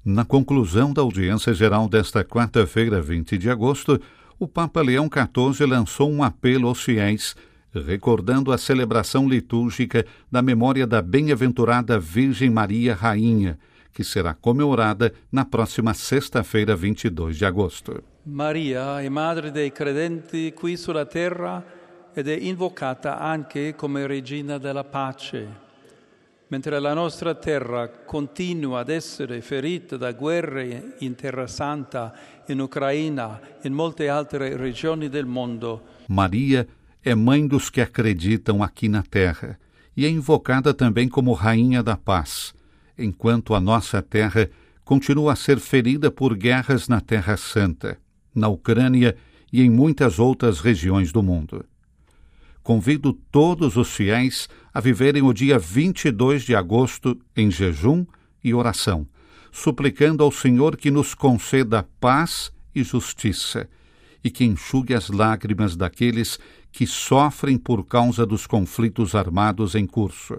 Na conclusão da audiência geral desta quarta-feira, 20 de agosto, o Papa Leão XIV lançou um apelo aos fiéis, recordando a celebração litúrgica da memória da bem-aventurada Virgem Maria Rainha, que será comemorada na próxima sexta-feira, 22 de agosto. Maria è madre dei credenti qui sulla terra ed è invocata anche come regina della pace. Mentre la nostra terra continua ad essere ferita da guerre in Terra Santa, in Ucraina e in molte altre regioni del mondo. Maria é mãe dos que acreditam aqui na terra e é invocada também como Rainha da Paz, enquanto a nossa terra continua a ser ferida por guerras na Terra Santa, na Ucrânia e em muitas outras regiões do mundo. Convido todos os fiéis a viverem o dia 22 de agosto em jejum e oração, suplicando ao Senhor que nos conceda paz e justiça e que enxugue as lágrimas daqueles que sofrem por causa dos conflitos armados em curso.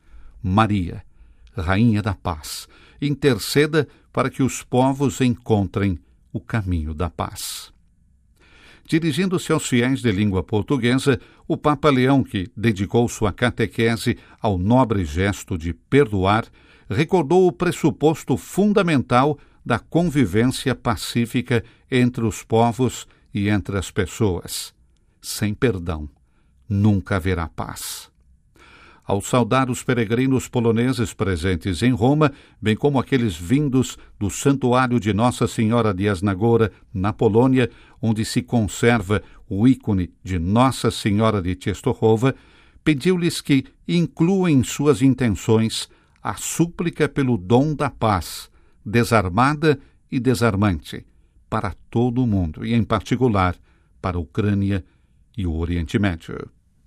Maria, Rainha da Paz, interceda para que os povos encontrem o caminho da paz. Dirigindo-se aos fiéis de língua portuguesa, o Papa Leão, que dedicou sua catequese ao nobre gesto de perdoar, recordou o pressuposto fundamental da convivência pacífica entre os povos e entre as pessoas. Sem perdão, nunca haverá paz. Ao saudar os peregrinos poloneses presentes em Roma, bem como aqueles vindos do Santuário de Nossa Senhora de Jasnagora, na Polônia, onde se conserva o ícone de Nossa Senhora de Częstochowa, pediu-lhes que incluam em suas intenções a súplica pelo dom da paz, desarmada e desarmante, para todo o mundo, e em particular para a Ucrânia e o Oriente Médio.